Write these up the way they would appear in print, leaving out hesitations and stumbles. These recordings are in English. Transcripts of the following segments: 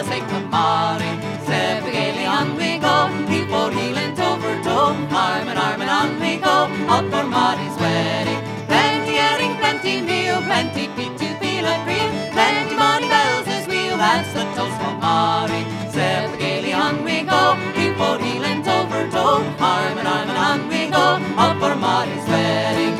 the sake of Mary. Step gaily on we go, heel for heel and toe for toe, arm in arm and on we go, out for Mary's wedding. Plenty herring, plenty meal, plenty feet to feel and cream, plenty bonny bells as we'll dance the toast for Mary. Step gaily on we go, heel for heel and toe for toe, arm in arm and on we go, out for Mary's wedding.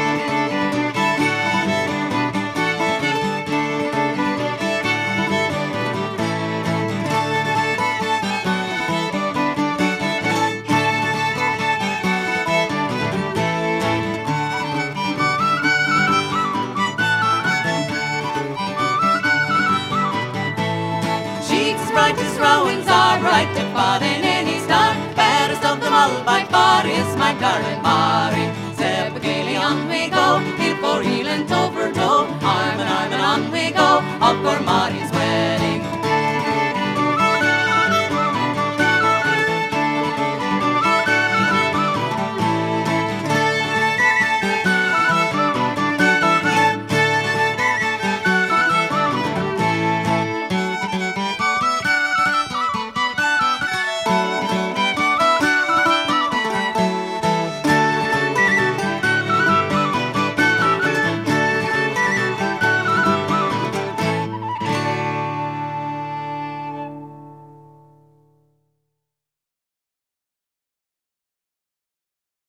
Brightest rowings are brighter far than any star. Fairest of them all by far is my darling Mary. Step gaily on we go, heel for heel and toe for toe, arm in arm and on we go, out for Mary's